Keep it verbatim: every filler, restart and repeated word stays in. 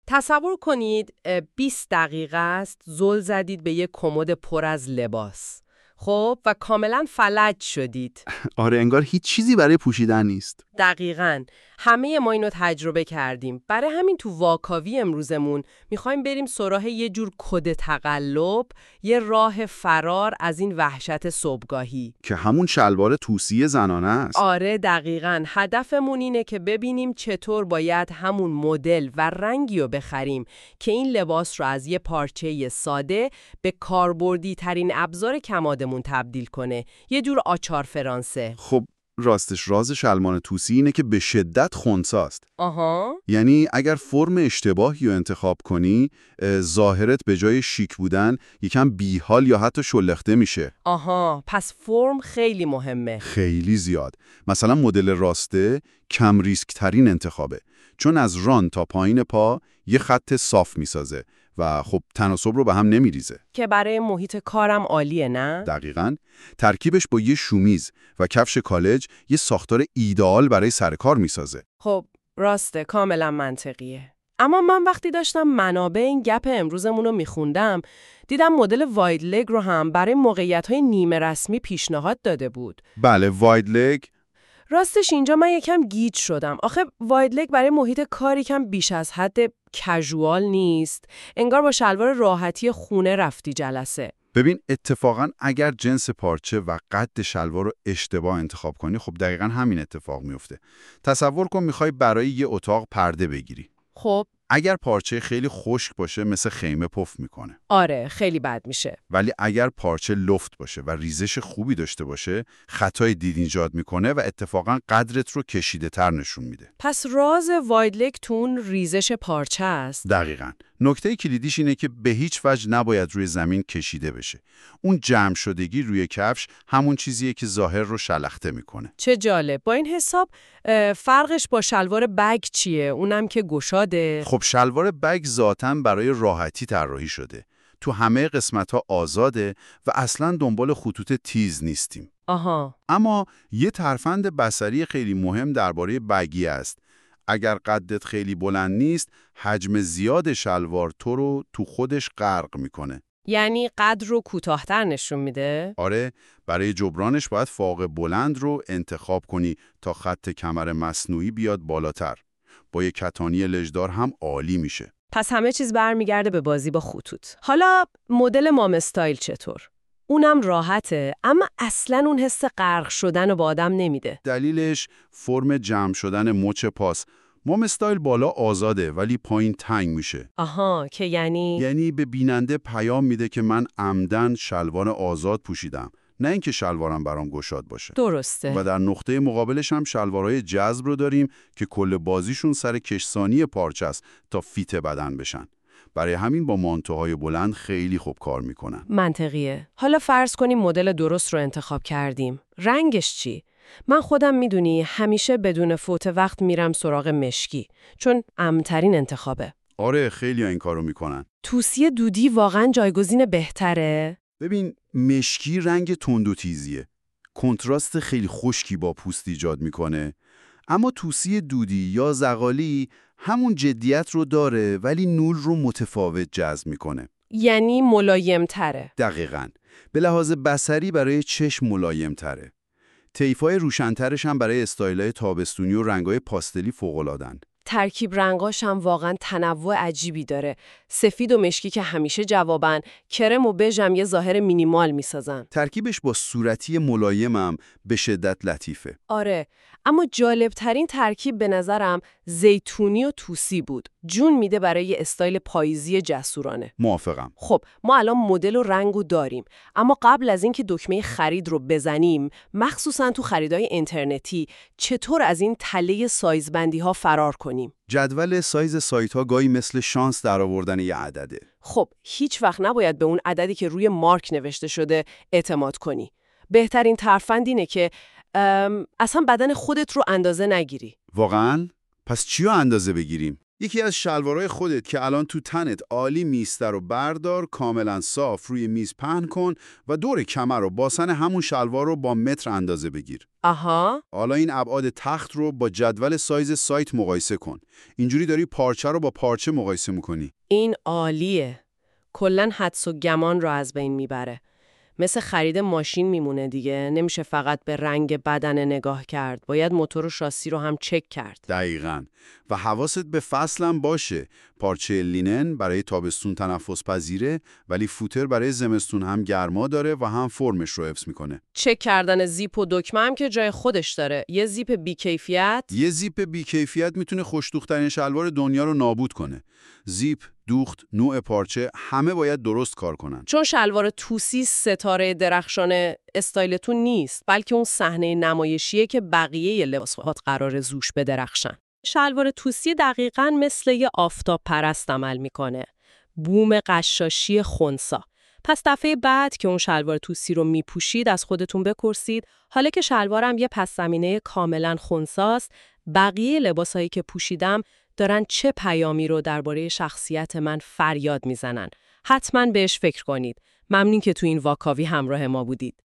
تصور کنید اه، بیست دقیقه است زل زدید به یک کمد پر از لباس. خب و کاملا فلج شدید. آره، انگار هیچ چیزی برای پوشیدن نیست. دقیقاً. همه ما اینو تجربه کردیم. برای همین تو واکاوی امروزمون میخوایم بریم سراغ یه جور کد تقلب، یه راه فرار از این وحشت صبحگاهی. که همون شلوار توسی زنانه است. آره دقیقاً. هدفمون اینه که ببینیم چطور باید همون مدل و رنگی رو بخریم که این لباس رو از یه پارچه ساده به کاربردی ترین ابزار کمادمون تبدیل کنه. یه جور آچار فرانسه. خب راستش راز شلوار توسی اینه که به شدت خنثیست. آها. یعنی اگر فرم اشتباهی رو انتخاب کنی، ظاهرت به جای شیک بودن یکم بیحال یا حتی شلخته میشه. آها، پس فرم خیلی مهمه. خیلی زیاد. مثلا مدل راسته کم ریسک ترین انتخابه، چون از ران تا پایین پا یه خط صاف میسازه و خب تناسب رو به هم نمیریزه. که برای محیط کارم عالیه نه؟ دقیقاً. ترکیبش با یه شومیز و کفش کالج یه ساختار ایدئال برای سر کار میسازه. خب راسته، کاملا منطقیه. اما من وقتی داشتم منابع این گپ امروزمون رو میخوندم، دیدم مدل واید لگ رو هم برای موقعیت‌های نیمه رسمی پیشنهاد داده بود. بله، واید لگ. راستش اینجا من یکم گیج شدم. آخه واید لگ برای محیط کاری کم بیش از حد کژوال نیست. انگار با شلوار راحتی خونه رفتی جلسه. ببین اتفاقاً اگر جنس پارچه و قد شلوار رو اشتباه انتخاب کنی، خب دقیقاً همین اتفاق میفته. تصور کن میخوای برای یه اتاق پرده بگیری. خب اگر پارچه خیلی خشک باشه مثل خیمه پف میکنه. آره، خیلی بد میشه. ولی اگر پارچه لفت باشه و ریزش خوبی داشته باشه، خطای دید ایجاد میکنه و اتفاقاً قدرت رو کشیده تر نشون میده. پس راز واید لگ تو اون ریزش پارچه است. دقیقاً. نکته کلیدیش اینه که به هیچ وجه نباید روی زمین کشیده بشه. اون جمع شدگی روی کفش همون چیزیه که ظاهر رو شلخته میکنه. چه جالب. با این حساب فرقش با شلوار بگ چیه؟ اونم که گشاده. خب شلوار بگ ذاتاً برای راحتی طراحی شده. تو همه قسمت‌ها آزاده و اصلاً دنبال خطوط تیز نیستیم. آها. اما یه ترفند بصری خیلی مهم درباره بگی است. اگر قدت خیلی بلند نیست، حجم زیاد شلوار تو رو تو خودش غرق میکنه. یعنی قد رو کوتاه‌تر نشون میده؟ آره، برای جبرانش باید فاق بلند رو انتخاب کنی تا خط کمر مصنوعی بیاد بالاتر. با یک کتانی لژدار هم عالی میشه. پس همه چیز برمیگرده به بازی با خطوط. حالا مدل مام استایل چطور؟ اونم راحته، اما اصلاً اون حس غرق شدن رو با آدم نمیده. دلیلش فرم جمع شدن مچ پاس. مام استایل بالا آزاده ولی پایین تنگ میشه. آها، که یعنی یعنی به بیننده پیام میده که من عمدن شلوار آزاد پوشیدم، نه اینکه شلوارم برام گشاد باشه. درسته. و در نقطه مقابلش هم شلوارهای جذب رو داریم که کل بازیشون سر کشسانی پارچه است تا فیت بدن بشن. برای همین با مانتوهای بلند خیلی خوب کار میکنن. منطقیه. حالا فرض کنیم مدل درست رو انتخاب کردیم. رنگش چی؟ من خودم میدونی همیشه بدون فوت وقت میرم سراغ مشکی، چون امن‌ترین انتخابه. آره، خیلی ها این کارو میکنن. توسی دودی واقعا جایگزین بهتره؟ ببین، مشکی رنگ تند و تیزیه. کنتراست خیلی خشکی با پوست ایجاد میکنه. اما توسی دودی یا زغالی همون جدیت رو داره ولی نور رو متفاوت جذب میکنه. یعنی ملایم تره. دقیقاً. به لحاظ بصری برای چشم ملایم تره. طیفای روشن‌ترش هم برای استایل‌های تابستونی و رنگ‌های پاستلی فوق‌العاده‌اند. ترکیب رنگاش هم واقعا تنوع عجیبی داره. سفید و مشکی که همیشه جوابن، کرم و بژ هم یه ظاهر مینیمال میسازن. ترکیبش با صورتی ملایمم به شدت لطیفه. آره، اما جالبترین ترکیب به نظرم زیتونی و توسی بود. جون میده برای استایل پاییزی جسورانه. موافقم. خب ما الان مدل و رنگو داریم، اما قبل از اینکه دکمه خرید رو بزنیم، مخصوصا تو خریدای اینترنتی، چطور از این تله سایزبندی ها فرار کنیم؟ جدول سایز سایت ها گاهی مثل شانس در آوردن یه عدده. خب هیچ وقت نباید به اون عددی که روی مارک نوشته شده اعتماد کنی. بهترین ترفند اینه که اصلا بدن خودت رو اندازه نگیری. واقعاً؟ پس چی رو اندازه بگیریم؟ یکی از شلوارهای خودت که الان تو تنت عالی میسته رو بردار، کاملا صاف روی میز پهن کن و دور کمر و باسن همون شلوار رو با متر اندازه بگیر. آها. حالا این ابعاد تخت رو با جدول سایز سایت مقایسه کن. اینجوری داری پارچه رو با پارچه مقایسه میکنی. این عالیه. کلاً حدس و گمان رو از بین میبره. مثل خرید ماشین میمونه دیگه. نمیشه فقط به رنگ بدن نگاه کرد. باید موتور و شاسی رو هم چک کرد. دقیقاً. و حواست به فصلم باشه. پارچه لینن برای تابستون تنفس پذیره، ولی فوتر برای زمستون هم گرما داره و هم فرمش رو حفظ میکنه. چک کردن زیپ و دکمه هم که جای خودش داره. یه زیپ بی‌کیفیت، یه زیپ بی‌کیفیت میتونه خوش‌دوخت‌ترین شلوار دنیا رو نابود کنه. زیپ، دوخت، نوع پارچه، همه باید درست کار کنن. چون شلوار توسی ستاره درخشان استایلتون نیست، بلکه اون صحنه نمایشیه که بقیه لباسات قرار زوش بدرخشن. شلوار توسی دقیقاً مثل یه آفتاب پرست عمل میکنه. بوم قشاشی خنثی. پس دفعه بعد که اون شلوار توسی رو میپوشید از خودتون بپرسید حالا که شلوارم یه پس زمینه کاملاً خنثی‌ست، بقیه لباسایی که پوشیدم دارن چه پیامی رو درباره شخصیت من فریاد میزنن. حتما بهش فکر کنید. ممنون که تو این واکاوی همراه ما بودید.